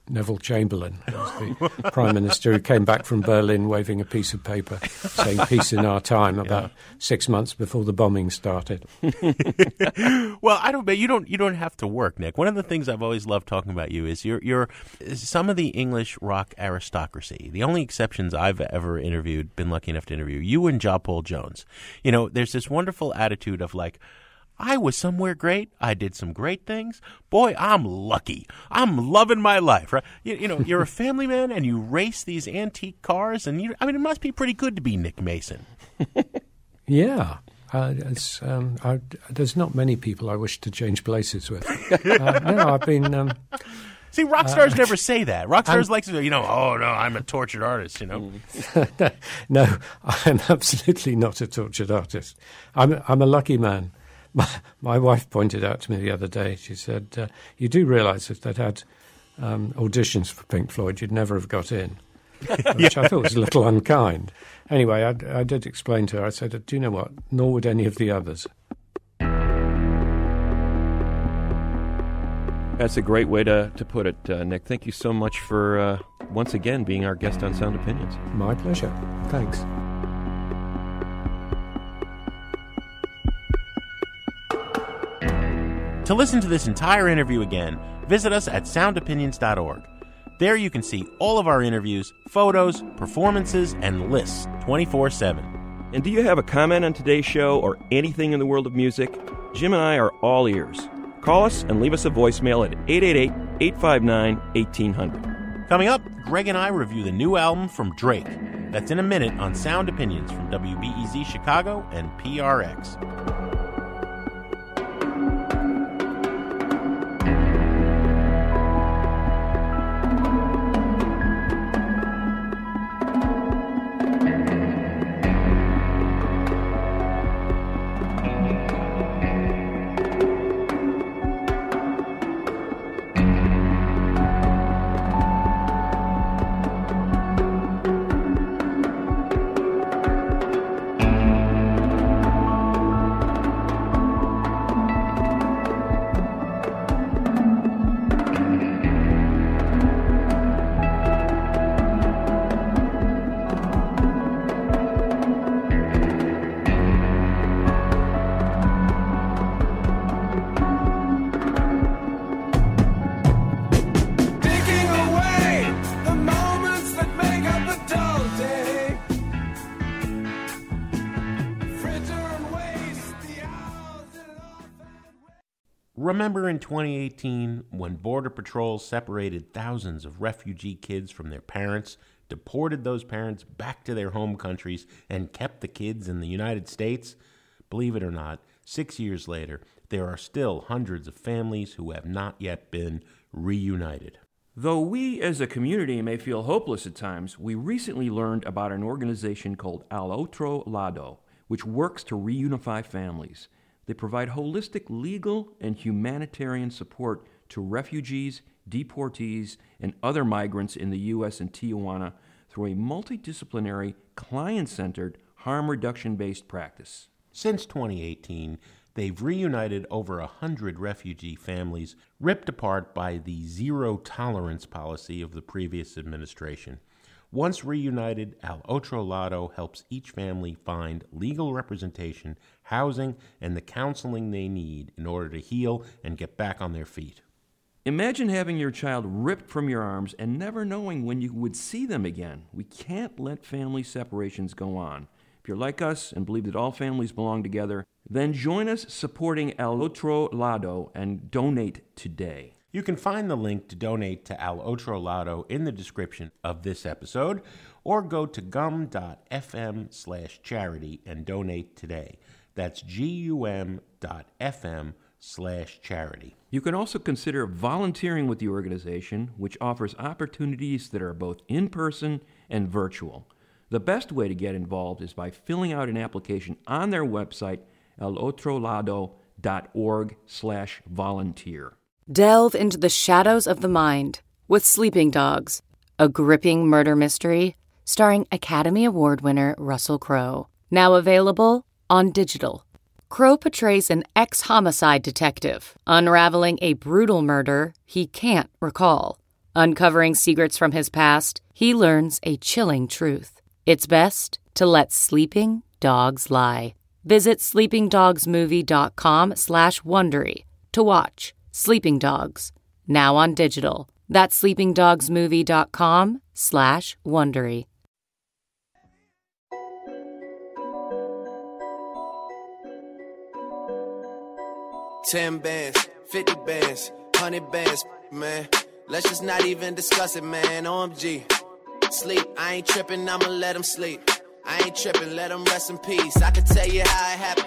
Neville Chamberlain, who was the Prime Minister who came back from Berlin waving a piece of paper saying peace in our time about yeah. six months before the bombing started. Well, I don't. But you don't. You don't have to work, Nick. One of the things I've always loved talking about you is you're you're some of the English rock aristocracy. The only exceptions I've ever interviewed, been lucky enough to interview, you and Ja Paul Jones. You know, there's this wonderful attitude of like, I was somewhere great. I did some great things. Boy, I'm lucky. I'm loving my life. Right? You, you know, you're a family man and you race these antique cars, and you. I mean, it must be pretty good to be Nick Mason. Yeah. Uh, it's, um, I, there's not many people I wish to change places with. Uh, no, I've been... Um, See, rock stars uh, never say that. Rock stars like to say, you know, oh, no, I'm a tortured artist, you know. No, I'm absolutely not a tortured artist. I'm, I'm a lucky man. My, my wife pointed out to me the other day, she said, uh, you do realise if they'd had um, auditions for Pink Floyd, you'd never have got in, which yeah. I thought was a little unkind. Anyway, I, I did explain to her, I said, do you know what, nor would any of the others. That's a great way to, to put it, uh, Nick. Thank you so much for, uh, once again, being our guest on Sound Opinions. My pleasure. Thanks. To listen to this entire interview again, visit us at sound opinions dot org. There you can see all of our interviews, photos, performances, and lists twenty-four seven. And do you have a comment on today's show or anything in the world of music? Jim and I are all ears. Call us and leave us a voicemail at eight eight eight, eight five nine, one eight zero zero. Coming up, Greg and I review the new album from Drake. That's in a minute on Sound Opinions from W B E Z Chicago and P R X. Remember in twenty eighteen when Border Patrol separated thousands of refugee kids from their parents, deported those parents back to their home countries, and kept the kids in the United States? Believe it or not, six years later, there are still hundreds of families who have not yet been reunited. Though we as a community may feel hopeless at times, we recently learned about an organization called Al Otro Lado, which works to reunify families. They provide holistic legal and humanitarian support to refugees, deportees, and other migrants in the U S and Tijuana through a multidisciplinary, client-centered, harm reduction-based practice. Since twenty eighteen, they've reunited over a hundred refugee families ripped apart by the zero-tolerance policy of the previous administration. Once reunited, Al Otro Lado helps each family find legal representation, housing, and the counseling they need in order to heal and get back on their feet. Imagine having your child ripped from your arms and never knowing when you would see them again. We can't let family separations go on. If you're like us and believe that all families belong together, then join us supporting Al Otro Lado and donate today. You can find the link to donate to Al Otro Lado in the description of this episode, or go to gum.fm slash charity and donate today. That's gum.fm slash charity. You can also consider volunteering with the organization, which offers opportunities that are both in-person and virtual. The best way to get involved is by filling out an application on their website, alotrolado.org slash volunteer. Delve into the shadows of the mind with Sleeping Dogs, a gripping murder mystery starring Academy Award winner Russell Crowe. Now available on digital. Crowe portrays an ex-homicide detective unraveling a brutal murder he can't recall. Uncovering secrets from his past, he learns a chilling truth. It's best to let sleeping dogs lie. Visit sleepingdogsmovie.com slash Wondery to watch Sleeping Dogs, now on digital. That's sleepingdogsmovie.com slash Wondery. Ten bands, fifty bands, hundred bands, man. Let's just not even discuss it, man. O M G. Sleep, I ain't tripping, I'ma let him sleep. I ain't tripping, let him rest in peace. I can tell you how it happened.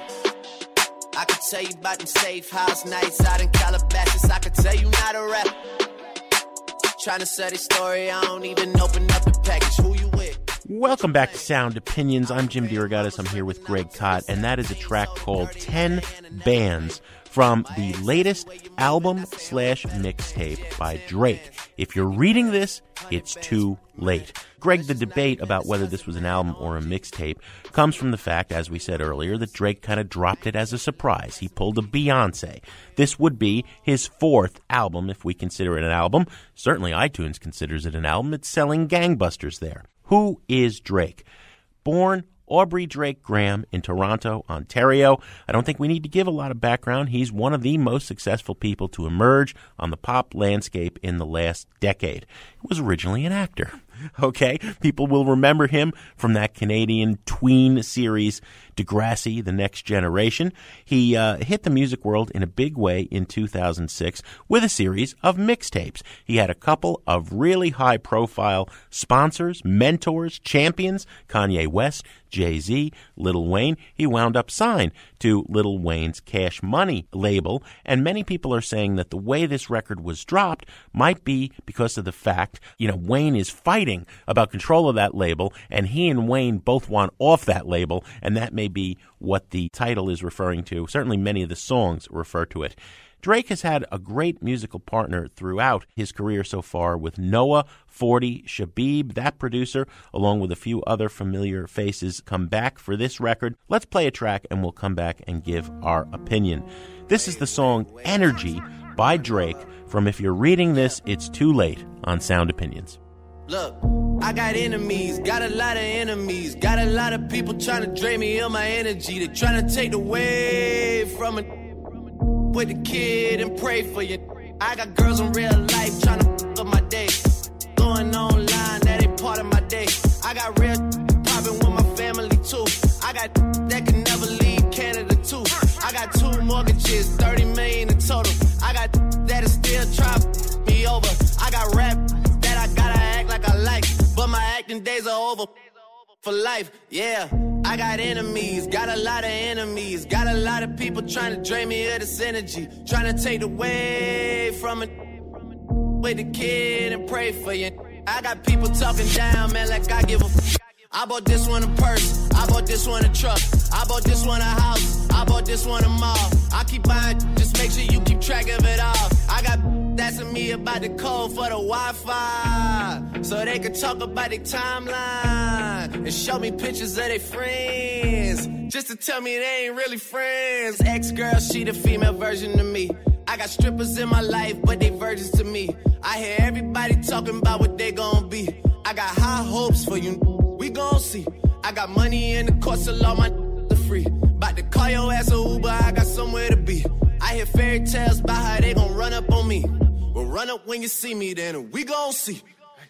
I can tell you about them safe house nights out in Calabasas. I can tell you not a rap. Trying to sell this story, I don't even open up the package. Who you with? Welcome back to Sound Opinions. I'm Jim DeRogatis. I'm here with Greg Kot, and that is a track called ten bands from the latest album slash mixtape by Drake. If you're reading this, it's too late. Greg, the debate about whether this was an album or a mixtape comes from the fact, as we said earlier, that Drake kind of dropped it as a surprise. He pulled a Beyonce. This would be his fourth album, if we consider it an album. Certainly iTunes considers it an album. It's selling gangbusters there. Who is Drake? Born Aubrey Drake Graham in Toronto, Ontario. I don't think we need to give a lot of background. He's one of the most successful people to emerge on the pop landscape in the last decade. He was originally an actor. Okay, people will remember him from that Canadian tween series, Degrassi, The Next Generation. He uh, hit the music world in a big way in two thousand six with a series of mixtapes. He had a couple of really high-profile sponsors, mentors, champions, Kanye West, Jay-Z, Lil Wayne. He wound up signed to Lil Wayne's Cash Money label, and many people are saying that the way this record was dropped might be because of the fact, you know, Wayne is fighting about control of that label, and he and Wayne both want off that label, and that may be what the title is referring to. Certainly many of the songs refer to it. Drake has had a great musical partner throughout his career so far with Noah, forty, Shabib, that producer, along with a few other familiar faces, come back for this record. Let's play a track and we'll come back and give our opinion. This is the song Energy by Drake from If You're Reading This, It's Too Late on Sound Opinions. Look, I got enemies, got a lot of enemies, got a lot of people trying to drain me of my energy. They're trying to take away from it. With the kid and pray for you. I got girls in real life trying to f up my day. Going online, that ain't part of my day. I got real popping with my family too. I got that can never leave Canada too. I got two mortgages, thirty million in total. I got that'll still try me over. I got rap that I gotta act like I like, but my acting days are over for life, yeah. I got enemies, got a lot of enemies, got a lot of people trying to drain me of this energy, trying to take away from it. With the kid and pray for you. I got people talking down, man, like I give a f- I bought this one a purse, I bought this one a truck, I bought this one a house, I bought this one a mall. I keep buying, just make sure you keep track of it all. I got asking me about the code for the Wi-Fi, so they could talk about their timeline and show me pictures of their friends, just to tell me they ain't really friends. Ex-girl, she the female version of me. I got strippers in my life, but they virgins to me. I hear everybody talking about what they gon' be. I got high hopes for you, we gon' see. I got money in the course, so all my the free. About to call your ass a Uber, I got somewhere to be. I hear fairy tales about how they gon' run up on me. Well, run up when you see me, then we gon' see.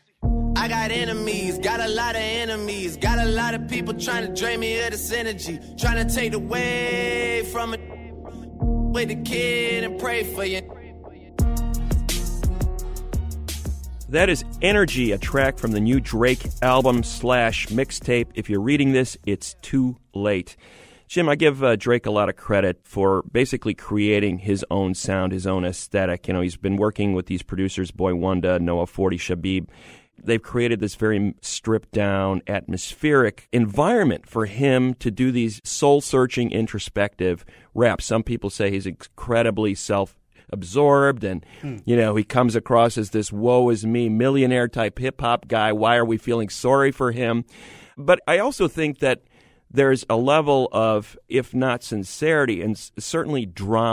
I got enemies, got a lot of enemies, got a lot of people trying to drain me of this energy, trying to take away from it. With the kid and pray for you. That is Energy, a track from the new Drake album slash mixtape. If you're reading this, it's too late. Jim, I give uh, Drake a lot of credit for basically creating his own sound, his own aesthetic. You know, he's been working with these producers, Boy Wonder, Noah forty, Shabib. They've created this very stripped-down, atmospheric environment for him to do these soul-searching, introspective raps. Some people say he's incredibly self-absorbed, and, hmm. you know, he comes across as this woe-is-me, millionaire-type hip-hop guy. Why are we feeling sorry for him? But I also think that there's a level of, if not sincerity, and certainly drama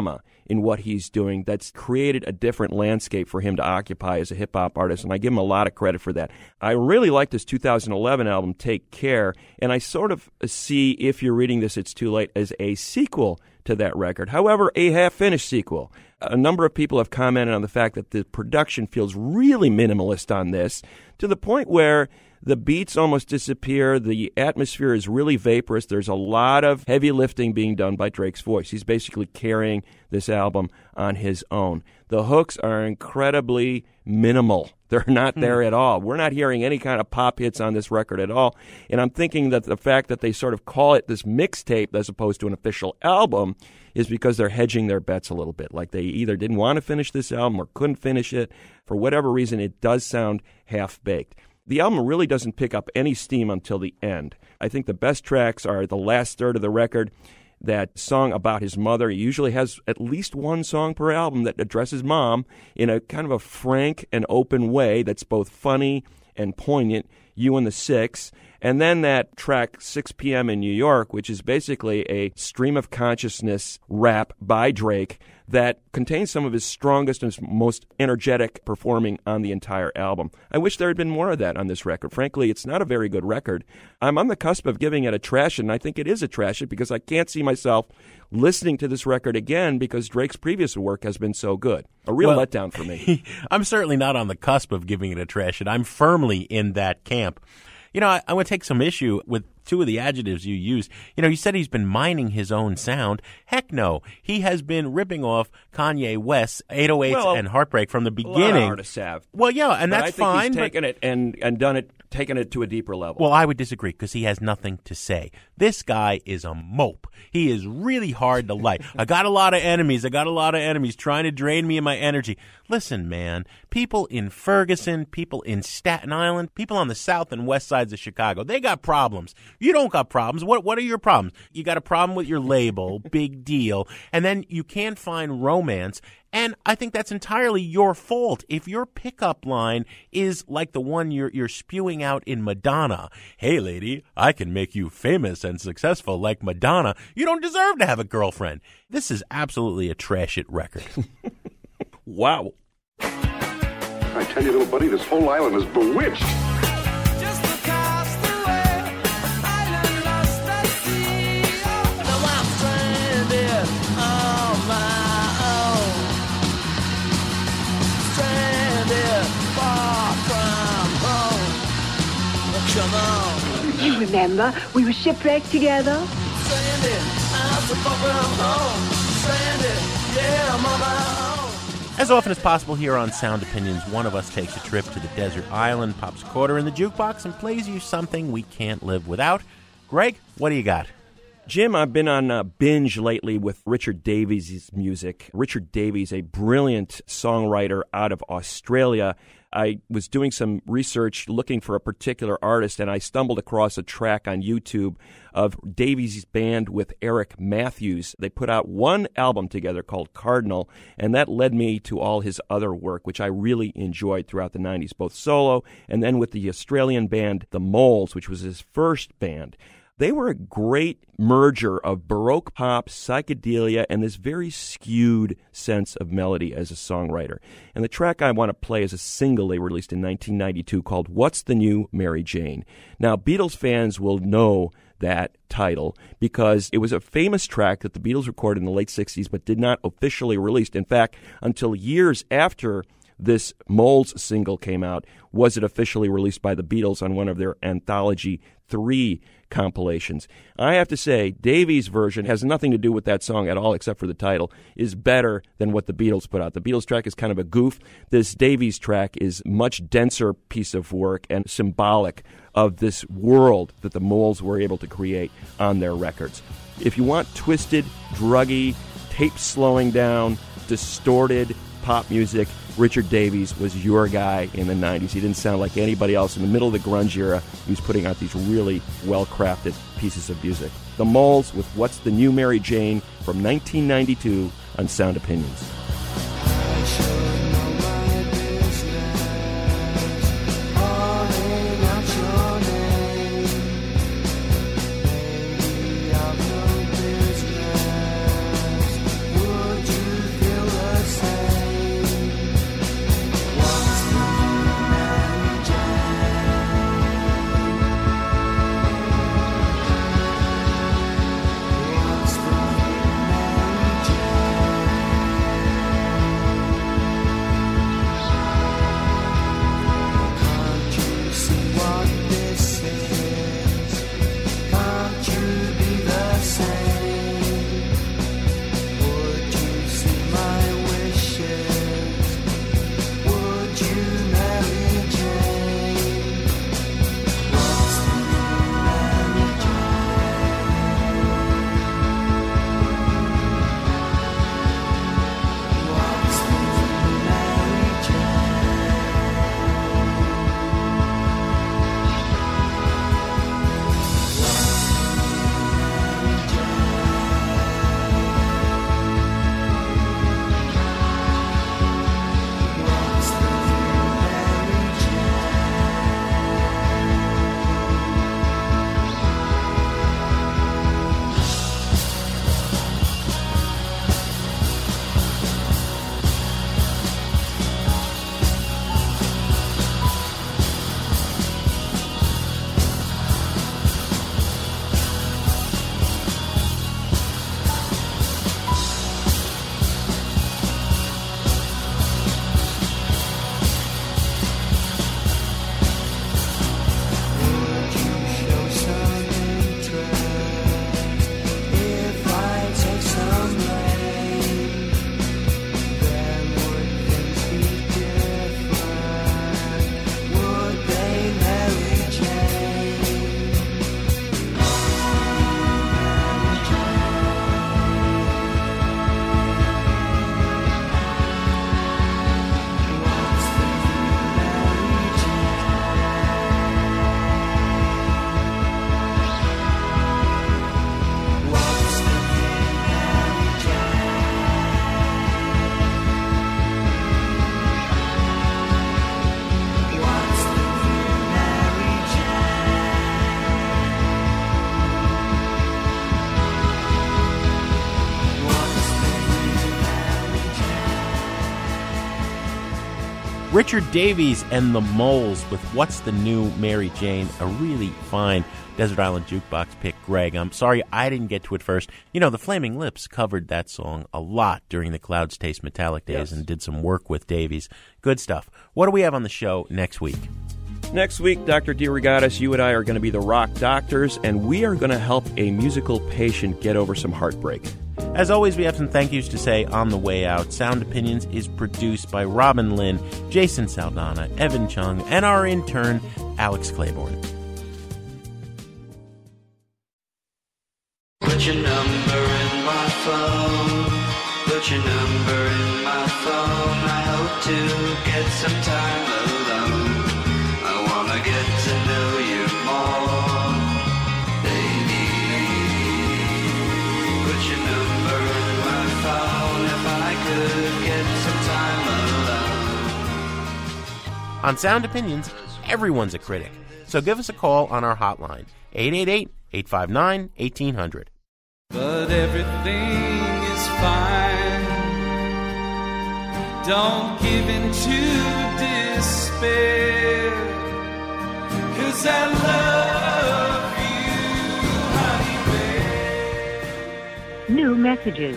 in what he's doing that's created a different landscape for him to occupy as a hip-hop artist, and I give him a lot of credit for that. I really like this two thousand eleven album, Take Care, and I sort of see If You're Reading This, It's Too Late as a sequel to that record. However, a half-finished sequel. A number of people have commented on the fact that the production feels really minimalist on this, to the point where the beats almost disappear. The atmosphere is really vaporous. There's a lot of heavy lifting being done by Drake's voice. He's basically carrying this album on his own. The hooks are incredibly minimal. They're not there at all. We're not hearing any kind of pop hits on this record at all. And I'm thinking that the fact that they sort of call it this mixtape as opposed to an official album is because they're hedging their bets a little bit. Like they either didn't want to finish this album or couldn't finish it. For whatever reason, it does sound half-baked. The album really doesn't pick up any steam until the end. I think the best tracks are the last third of the record. That song about his mother. He usually has at least one song per album that addresses mom in a kind of a frank and open way that's both funny and poignant, You and the Six. And then that track six p.m. in New York, which is basically a stream of consciousness rap by Drake that contains some of his strongest and most energetic performing on the entire album. I wish there had been more of that on this record. Frankly, it's not a very good record. I'm on the cusp of giving it a trash it, and I think it is a trash it because I can't see myself listening to this record again because Drake's previous work has been so good. A real well, letdown for me. I'm certainly not on the cusp of giving it a trash it. I'm firmly in that camp. You know, I, I would take some issue with two of the adjectives you used. You know, you said he's been mining his own sound. Heck no. He has been ripping off Kanye West's eight oh eights well, and Heartbreak from the beginning. A lot of artists have. Well, yeah, and but that's I think fine. He's taken it and, and done it, taken it to a deeper level. Well, I would disagree because he has nothing to say. This guy is a mope. He is really hard to like. I got a lot of enemies. I got a lot of enemies trying to drain me of my energy. Listen, man, people in Ferguson, people in Staten Island, people on the south and west sides of Chicago, they got problems. You don't got problems. What what are your problems? You got a problem with your label, big deal, and then you can't find romance. And I think that's entirely your fault. If your pickup line is like the one you're you're spewing out in Madonna, hey lady, I can make you famous and successful like Madonna, you don't deserve to have a girlfriend. This is absolutely a trash it record. Wow. I tell you, little buddy, this whole island is bewitched. Come on. You remember, we were shipwrecked together. As often as possible here on Sound Opinions, one of us takes a trip to the desert island, pops a quarter in the jukebox, and plays you something we can't live without. Greg, what do you got? Jim, I've been on a binge lately with Richard Davies' music. Richard Davies, a brilliant songwriter out of Australia. I was doing some research looking for a particular artist, and I stumbled across a track on YouTube of Davies' band with Eric Matthews. They put out one album together called Cardinal, and that led me to all his other work, which I really enjoyed throughout the nineties, both solo and then with the Australian band The Moles, which was his first band. They were a great merger of Baroque pop, psychedelia, and this very skewed sense of melody as a songwriter. And the track I want to play is a single they released in nineteen ninety-two called What's the New Mary Jane? Now, Beatles fans will know that title because it was a famous track that the Beatles recorded in the late sixties but did not officially release. In fact, until years after this Moles single came out, was it officially released by the Beatles on one of their Anthology three compilations. I have to say, Davies' version has nothing to do with that song at all except for the title, is better than what the Beatles put out. The Beatles track is kind of a goof. This Davies track is a much denser piece of work and symbolic of this world that the Moles were able to create on their records. If you want twisted, druggy, tape slowing down, distorted pop music, Richard Davies was your guy in the nineties. He didn't sound like anybody else. In the middle of the grunge era, he was putting out these really well-crafted pieces of music. The Moles with What's the New Mary Jane from nineteen ninety-two on Sound Opinions. Would you Richard Davies and the Moles with What's the New Mary Jane, a really fine Desert Island Jukebox pick, Greg. I'm sorry I didn't get to it first. You know, the Flaming Lips covered that song a lot during the Clouds Taste Metallic days yes. and did some work with Davies. Good stuff. What do we have on the show next week? Next week, Doctor DeRogatis, you and I are going to be the rock doctors, and we are going to help a musical patient get over some heartbreak. As always, we have some thank yous to say on the way out. Sound Opinions is produced by Robin Lynn, Jason Saldana, Evan Chung, and our intern, Alex Claiborne. Put your number in my phone. Put your number in my phone. I hope to get some time alone. I wanna get to know you more, baby. Put your number in my phone. If I could get some time alone. On Sound Opinions, everyone's a critic. So give us a call on our hotline, eight eight eight, eight five nine, one eight zero zero. But everything is fine. Don't give in to despair, 'cause I love you, honey bear. New messages.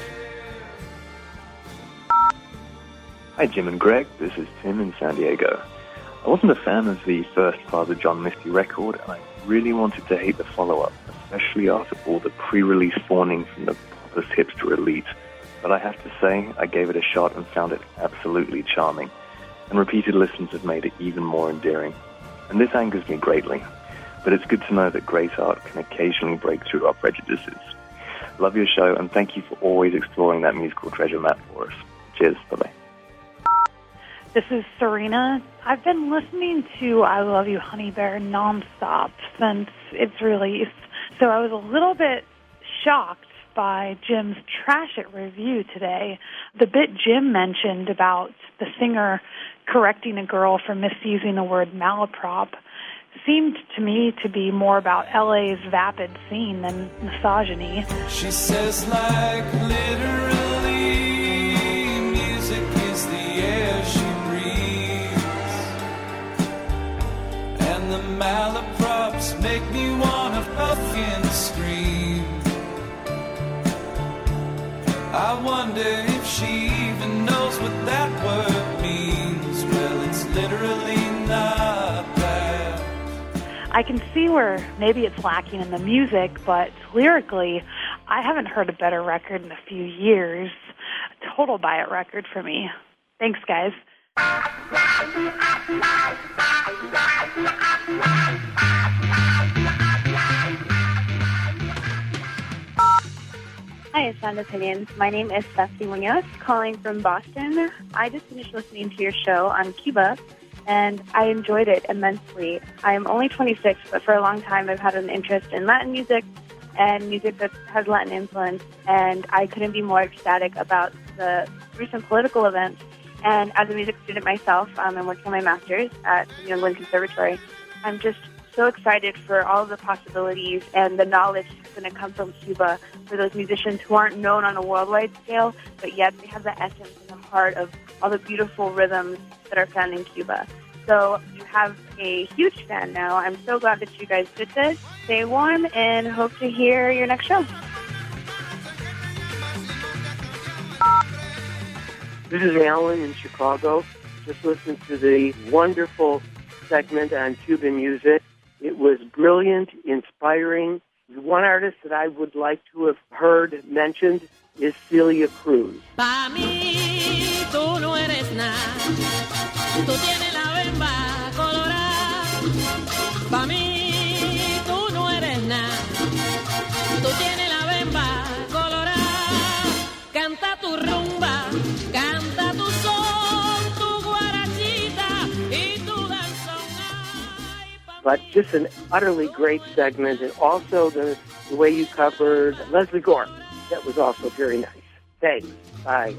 Hi, Jim and Greg. This is Tim in San Diego. I wasn't a fan of the first Father John Misty record, and I really wanted to hate the follow-up, especially after all the pre-release fawning from the pompous hipster elite. But I have to say, I gave it a shot and found it absolutely charming, and repeated listens have made it even more endearing. And this angers me greatly, but it's good to know that great art can occasionally break through our prejudices. Love your show, and thank you for always exploring that musical treasure map for us. Cheers, bye-bye. This is Serena. I've been listening to I Love You, Honey Bear nonstop since its release, so I was a little bit shocked by Jim's Trash It review today. The bit Jim mentioned about the singer correcting a girl for misusing the word malaprop seemed to me to be more about L A's vapid scene than misogyny. She says like literally, music is the air she and the malaprops make me wanna puff and scream. I wonder if she even knows what that word means. Well, it's literally not bad. I can see where maybe it's lacking in the music, but lyrically, I haven't heard a better record in a few years. A total buy it record for me. Thanks, guys. Hi, Sound Opinions. My name is Stephanie Munoz, calling from Boston. I just finished listening to your show on Cuba, and I enjoyed it immensely. I'm only twenty-six, but for a long time I've had an interest in Latin music and music that has Latin influence, and I couldn't be more ecstatic about the recent political events. And as a music student myself, um, I'm working on my master's at the New England Conservatory. I'm just so excited for all of the possibilities and the knowledge that's going to come from Cuba for those musicians who aren't known on a worldwide scale, but yet they have the essence and the heart of all the beautiful rhythms that are found in Cuba. So you have a huge fan now. I'm so glad that you guys did this. Stay warm and hope to hear your next show. This is Alan in Chicago. Just listened to the wonderful segment on Cuban music. It was brilliant, inspiring. One artist that I would like to have heard mentioned is Celia Cruz. Pa' mí, tú no eres nada. Tú tienes la bemba colorada. Pa' mí, tú no eres nada. Tú tienes la bemba colorada. Canta tu rumba. Canta tu son, tu guarachita y tu danzón. But just an utterly great segment, and also the, the way you covered Leslie Gore. That was also very nice. Thanks. Bye.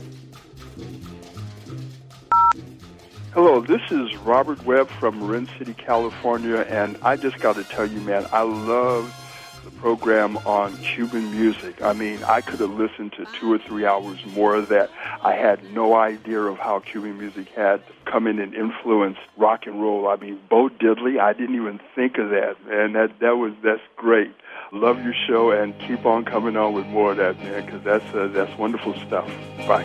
Hello, this is Robert Webb from Marin City, California, and I just got to tell you, man, I love the program on Cuban music. I mean, I could have listened to two or three hours more of that. I had no idea of how Cuban music had come in and influenced rock and roll. I mean, Bo Diddley, I didn't even think of that, man. That that was that's great. Love your show, and keep on coming on with more of that, man, because that's uh, that's wonderful stuff. Bye.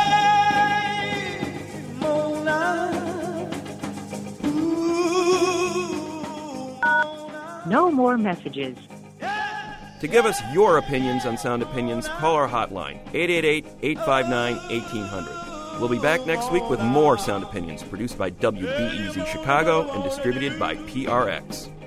No more messages. To give us your opinions on Sound Opinions, call our hotline, eight eight eight, eight five nine, one eight zero zero. We'll be back next week with more Sound Opinions, produced by W B E Z Chicago and distributed by P R X.